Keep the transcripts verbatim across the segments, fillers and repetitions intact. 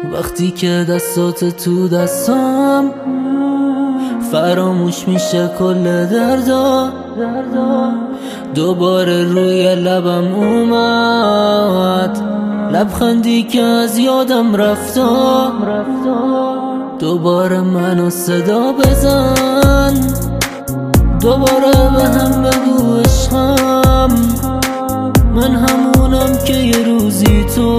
وقتی که دستات تو دستم فراموش میشه کل دردا، دوباره روی لبم اومد لبخندی که از یادم رفتا. دوباره منو صدا بزن، دوباره به هم بگو عشقم، من همونم که یه روزی تو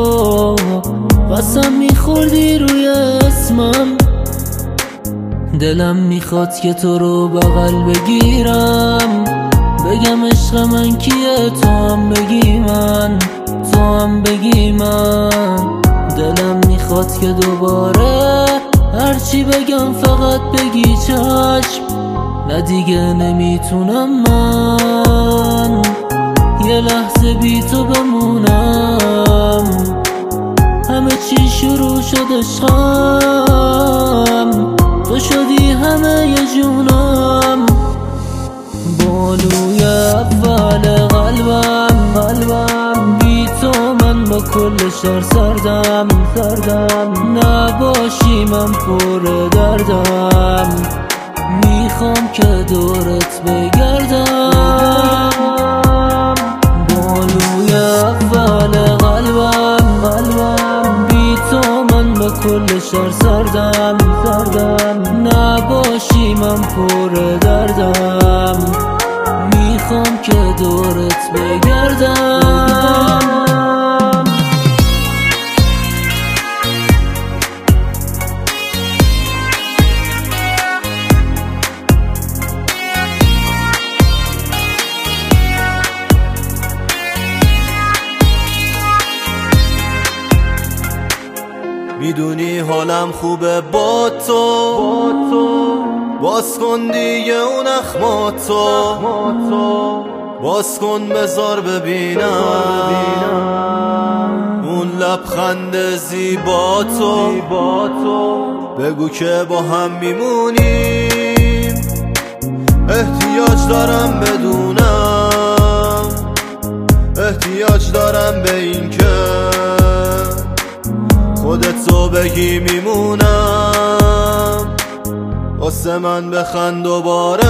قسم میخوردی روی اسمم. دلم میخواد که تو رو بغل بگیرم، بگم عشق من کیه، تو هم بگی من، تو هم بگی من. دلم میخواد که دوباره هرچی بگم فقط بگی چشم. نه دیگه نمیتونم من یه لحظه بی تو بمونم. همه چی شروع شد عشقم، تو شدی همه ی جونم. بانوی اول قلبم قلبم بی تو من با کل شهر سردم سردم. نباشی من پر دردم، میخوام که دورت بگردم. بانوی اول قلبم قلبم بی تو من با کل شهر سردم سردم. نباشی من پر دردم، میخوام که دورت بگردم. میدونی حالم خوبه با تو، باز کن دیگه اون اخماتو، باز کن بذار ببینم اون لبخند زیبا تو. بگو که با هم میمونیم، احتیاج دارم بدونم، احتیاج دارم به این که خودتو بگی میمونم. واسه من بخند دوباره،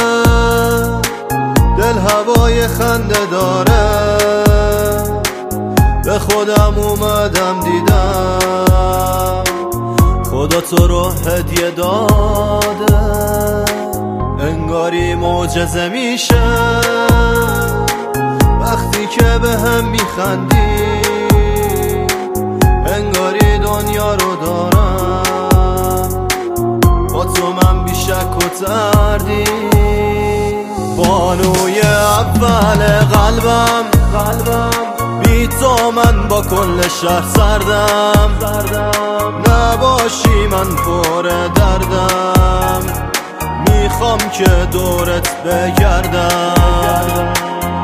دل هوای خنده داره. به خودم اومدم دیدم خدا تو رو هدیه داده. انگاری معجزه میشه وقتی که به هم میخندی، انگاری دنیا رو دارم با تو من بی شک و تردید. بانوی اول قلبم قلبم بی تو من با کل شهر سردم نباشی من پر دردم، میخوام که دورت بگردم.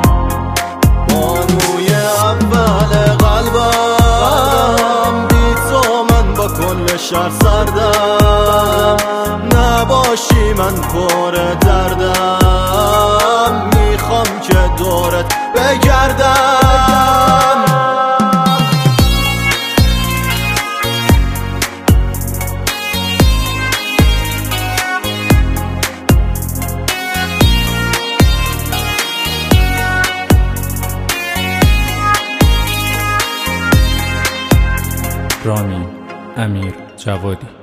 بانوی اول قلبم بی تو من با کل شهر سردم نباشی من پر دردم، میخوام که دورت بگردم. رامین امیر جوادی.